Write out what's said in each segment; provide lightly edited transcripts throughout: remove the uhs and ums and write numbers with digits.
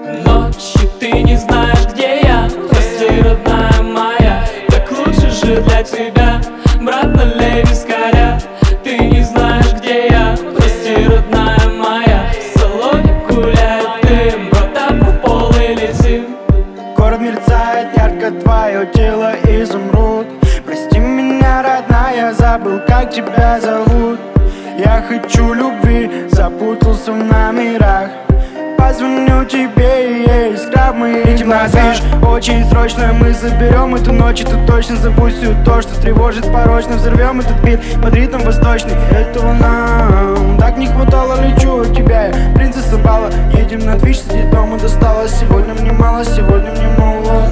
Ночью ты не знаешь, где я. Прости, родная моя, так лучше же для тебя. Брат, налей вискаря. Ты не знаешь, где я. Прости, родная моя, в салоне гуляет дым. Брата в пол и летим. Город мерцает ярко, твое тело изумруд. Прости меня, родная, забыл, как тебя зовут. Я хочу любви, запутался в номерах. Позвоню тебе, искра в мои глаза. Очень срочно мы заберем эту ночь, и ты точно забудь все то, что тревожит порочно. Взорвем этот бит под ритм восточный. Этого нам так не хватало, лечу от тебя, я принцесса бала. Едем на Твич, сидеть дома досталось. Сегодня мне мало, сегодня мне мало.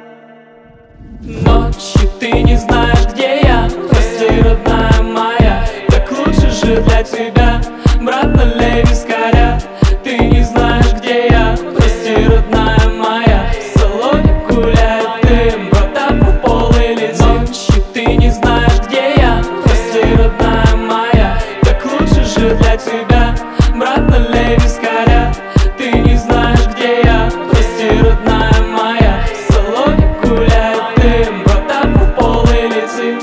Ночью ты не знаешь, где я. Прости, родная моя, так лучше же для тебя. Брат, налей вискаря. Ты не знаешь, где я. Прости, родная моя, в салоне гуляет дым. Брата в пол и летим. Ночью ты не знаешь, где я. Прости, родная моя, так лучше же для тебя. Брат, налей вискаря. Ты не знаешь, где я. Прости, родная моя, в салоне гуляет дым. Брата в пол и летим.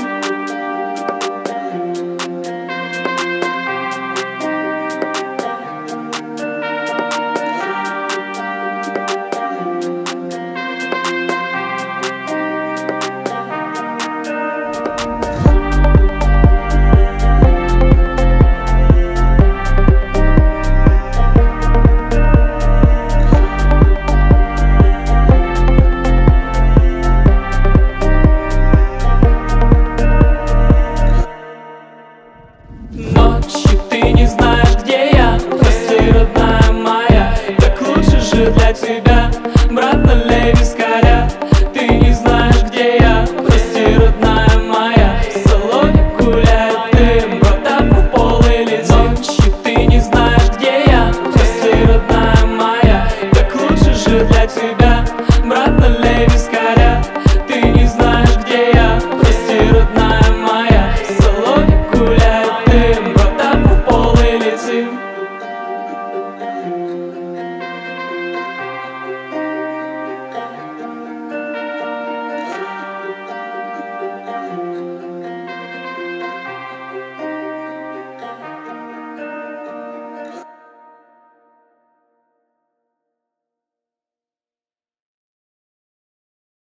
Ночью ты не знаешь, где я. Прости, родная моя, так лучше же для тебя.